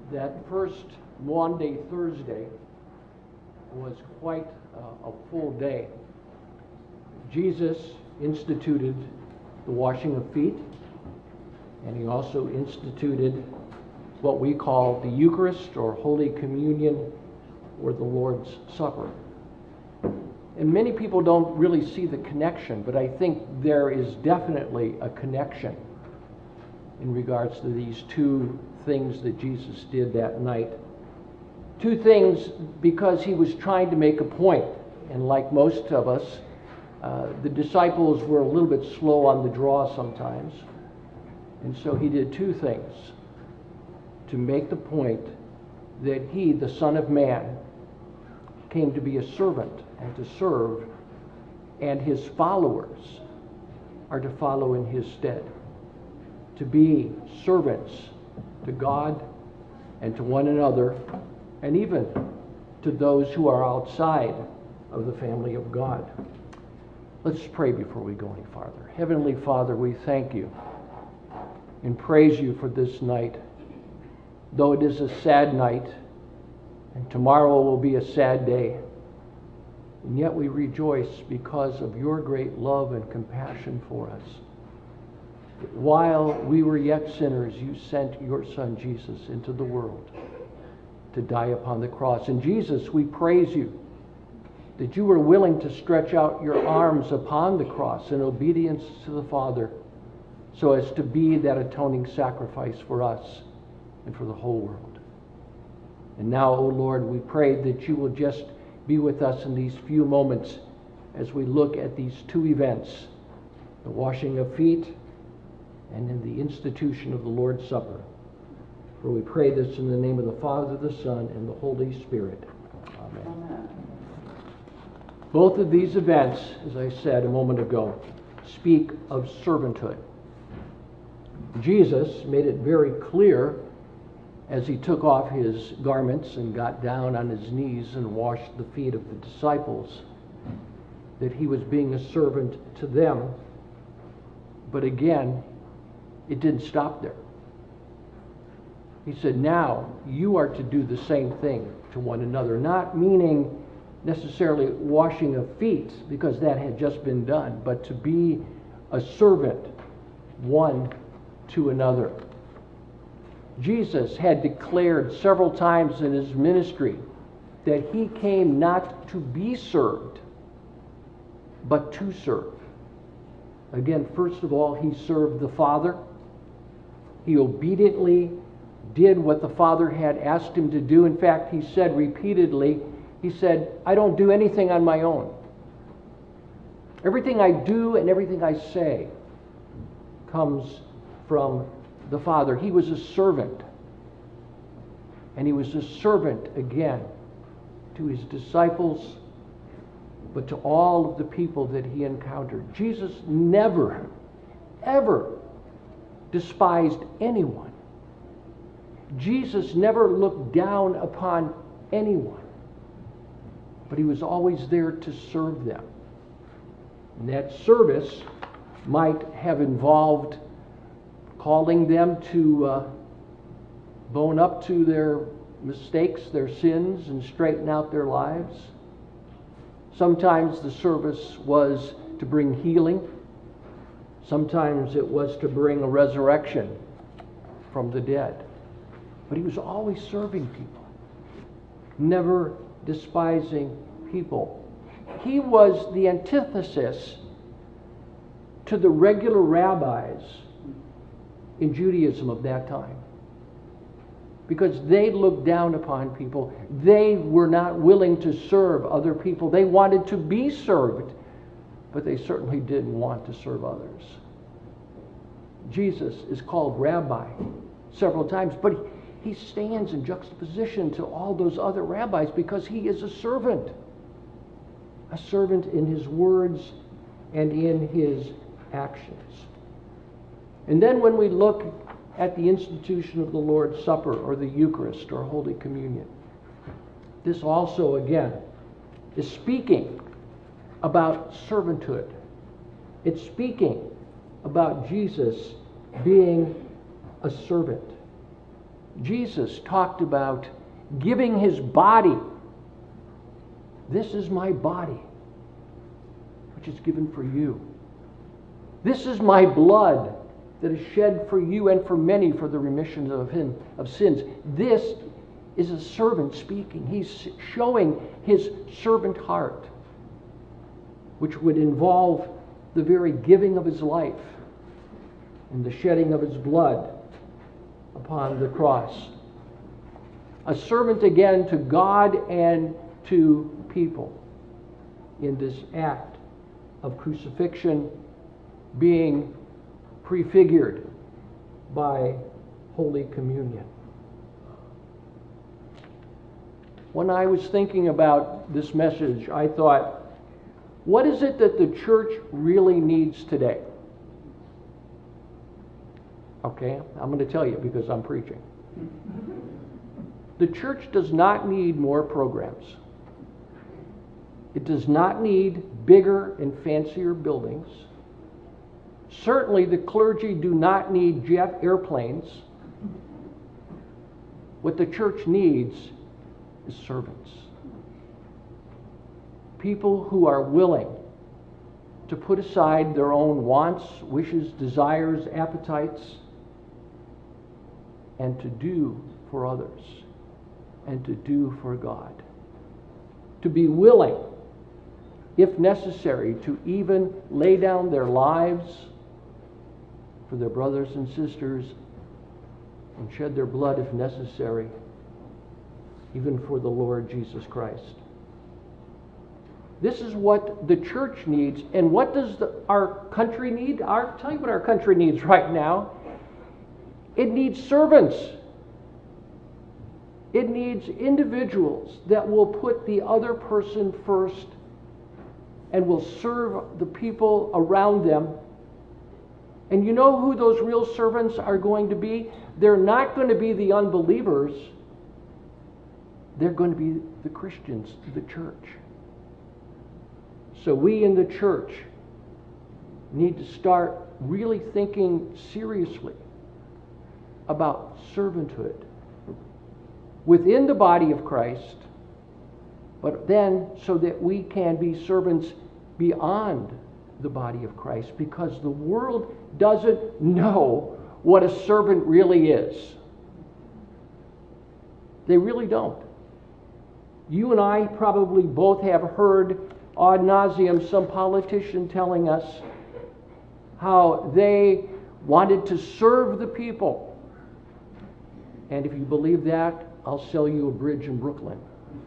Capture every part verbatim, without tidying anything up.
That first Maundy Thursday was quite uh, a full day. Jesus instituted the washing of feet, and he also instituted what we call the Eucharist or Holy Communion or the Lord's Supper. And many people don't really see the connection, but I think there is definitely a connection in regards to these two things that Jesus did that night. Two things because he was trying to make a point. And like most of us, uh, the disciples were a little bit slow on the draw sometimes. And so he did two things to make the point that he, the Son of Man, came to be a servant and to serve, and his followers are to follow in his stead, to be servants to God and to one another, and even to those who are outside of the family of God. Let's pray before we go any farther. Heavenly Father, we thank you and praise you for this night. Though it is a sad night, and tomorrow will be a sad day, and yet we rejoice because of your great love and compassion for us. While we were yet sinners, you sent your Son Jesus into the world to die upon the cross. And Jesus, we praise you that you were willing to stretch out your arms upon the cross in obedience to the Father so as to be that atoning sacrifice for us and for the whole world. And now, O Lord, we pray that you will just be with us in these few moments as we look at these two events, the washing of feet and in the institution of the Lord's Supper. For we pray this in the name of the Father, the Son, and the Holy Spirit. Amen. Amen. Both of these events, as I said a moment ago, speak of servanthood. Jesus made it very clear as he took off his garments and got down on his knees and washed the feet of the disciples that he was being a servant to them. But again, it didn't stop there. He said, now you are to do the same thing to one another, not meaning necessarily washing of feet, because that had just been done, but to be a servant one to another. Jesus had declared several times in his ministry that he came not to be served, but to serve. Again, first of all, he served the Father. He obediently did what the Father had asked him to do. In fact, he said repeatedly, he said, I don't do anything on my own. Everything I do and everything I say comes from the Father. He was a servant. And he was a servant again to his disciples, but to all of the people that he encountered. Jesus never, ever despised anyone. Jesus never looked down upon anyone, but he was always there to serve them. And that service might have involved calling them to uh, bone up to their mistakes, their sins, and straighten out their lives. Sometimes the service was to bring healing. Sometimes it was to bring a resurrection from the dead. But he was always serving people, never despising people. He was the antithesis to the regular rabbis in Judaism of that time, because they looked down upon people. They were not willing to serve other people. They wanted to be served, but they certainly didn't want to serve others. Jesus is called Rabbi several times, but he stands in juxtaposition to all those other rabbis because he is a servant. A servant in his words and in his actions. And then when we look at the institution of the Lord's Supper or the Eucharist or Holy Communion, this also again is speaking about servanthood. It's speaking about Jesus being a servant. Jesus talked about giving his body. This is my body, which is given for you. This is my blood that is shed for you and for many for the remission of, him, of sins. This is a servant speaking. He's showing his servant heart, which would involve the very giving of his life and the shedding of his blood upon the cross. A servant again to God and to people in this act of crucifixion, being prefigured by Holy Communion. When I was thinking about this message, I thought, what is it that the church really needs today? Okay, I'm going to tell you because I'm preaching. The church does not need more programs. It does not need bigger and fancier buildings. Certainly the clergy do not need jet airplanes. What the church needs is servants. People who are willing to put aside their own wants, wishes, desires, appetites, and to do for others, and to do for God. To be willing, if necessary, to even lay down their lives for their brothers and sisters and shed their blood if necessary, even for the Lord Jesus Christ. This is what the church needs. And what does the, our country need? I'll tell you what our country needs right now. It needs servants. It needs individuals that will put the other person first and will serve the people around them. And you know who those real servants are going to be? They're not going to be the unbelievers. They're going to be the Christians, the church. So we in the church need to start really thinking seriously about servanthood within the body of Christ, but then so that we can be servants beyond the body of Christ, because the world doesn't know what a servant really is. They really don't. You and I probably both have heard ad nauseum some politician telling us how they wanted to serve the people. And if you believe that, I'll sell you a bridge in Brooklyn.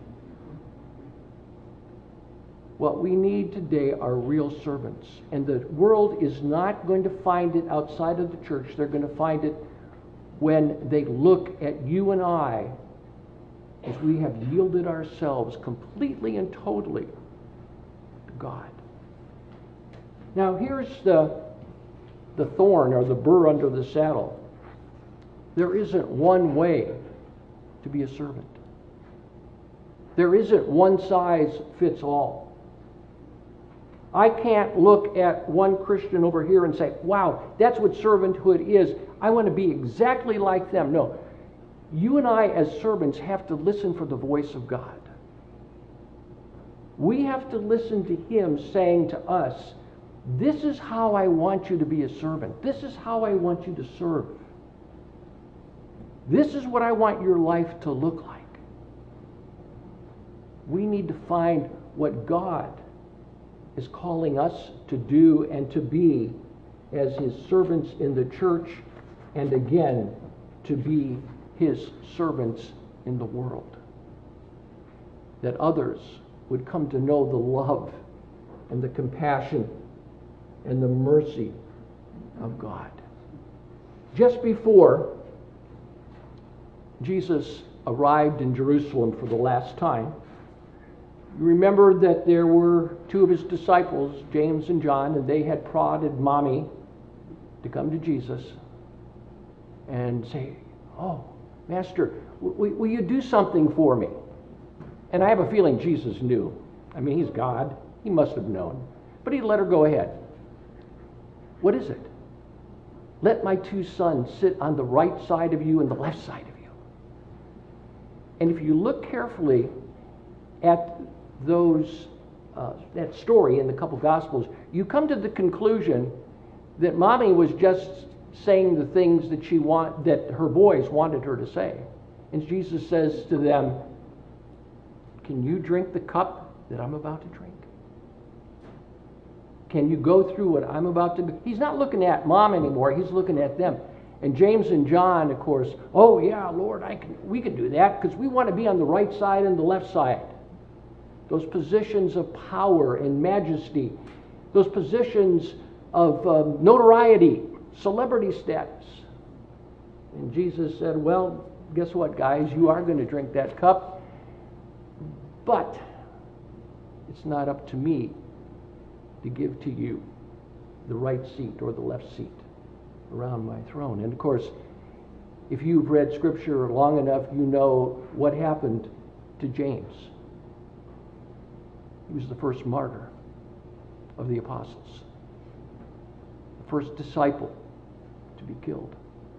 What we need today are real servants. And the world is not going to find it outside of the church. They're going to find it when they look at you and I as we have yielded ourselves completely and totally to God. Now here's the, the thorn or the burr under the saddle. There isn't one way to be a servant. There isn't one size fits all. I can't look at one Christian over here and say, wow, that's what servanthood is. I want to be exactly like them. No. You and I as servants have to listen for the voice of God. We have to listen to Him saying to us, this is how I want you to be a servant. This is how I want you to serve. This is what I want your life to look like. We need to find what God is calling us to do and to be as His servants in the church, and again, to be His servants in the world. That others would come to know the love and the compassion and the mercy of God. Just before Jesus arrived in Jerusalem for the last time, you remember that there were two of his disciples, James and John, and they had prodded mommy to come to Jesus and say, oh, Master, w- will you do something for me? And I have a feeling Jesus knew. I mean, he's God. He must have known. But he let her go ahead. What is it? Let my two sons sit on the right side of you and the left side of you. And if you look carefully at those, uh, that story in the couple Gospels, you come to the conclusion that mommy was just saying the things that she want, that her boys wanted her to say. And Jesus says to them, can you drink the cup that I'm about to drink? Can you go through what I'm about to do? He's not looking at mom anymore, he's looking at them. And James and John, of course, oh yeah, Lord, I can, we can do that because we want to be on the right side and the left side. Those positions of power and majesty, those positions of um, notoriety, celebrity status. And Jesus said, well, guess what, guys? You are going to drink that cup, but it's not up to me to give to you the right seat or the left seat around my throne. And of course, if you've read Scripture long enough, you know what happened to James. He was the first martyr of the apostles, the first disciple to be killed.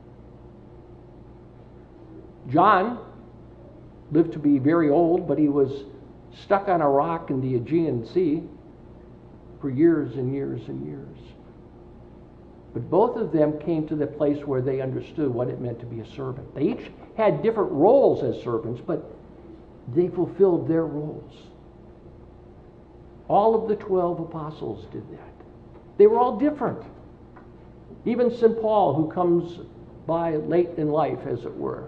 John lived to be very old, but he was stuck on a rock in the Aegean Sea for years and years and years. But both of them came to the place where they understood what it meant to be a servant. They each had different roles as servants, but they fulfilled their roles. All of the twelve apostles did that. They were all different. Even Saint Paul, who comes by late in life, as it were,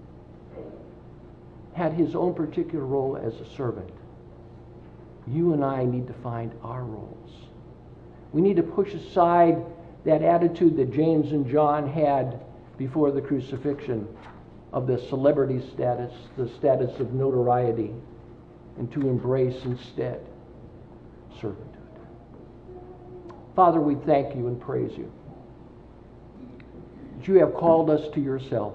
had his own particular role as a servant. You and I need to find our roles. We need to push aside that attitude that James and John had before the crucifixion of the celebrity status, the status of notoriety, and to embrace instead servanthood. Father, we thank you and praise you that you have called us to yourself.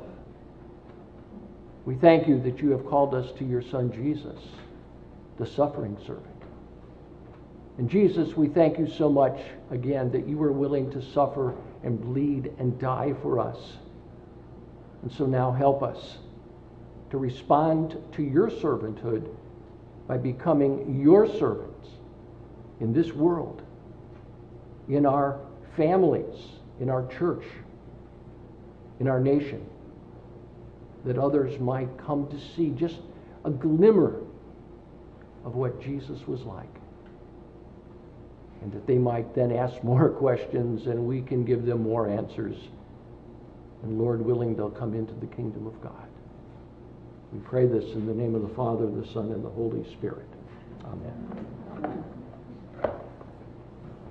We thank you that you have called us to your Son Jesus, the suffering servant. And Jesus, we thank you so much, again, that you were willing to suffer and bleed and die for us. And so now help us to respond to your servanthood by becoming your servants in this world, in our families, in our church, in our nation, that others might come to see just a glimmer of what Jesus was like. And that they might then ask more questions and we can give them more answers. And Lord willing, they'll come into the kingdom of God. We pray this in the name of the Father, the Son, and the Holy Spirit. Amen.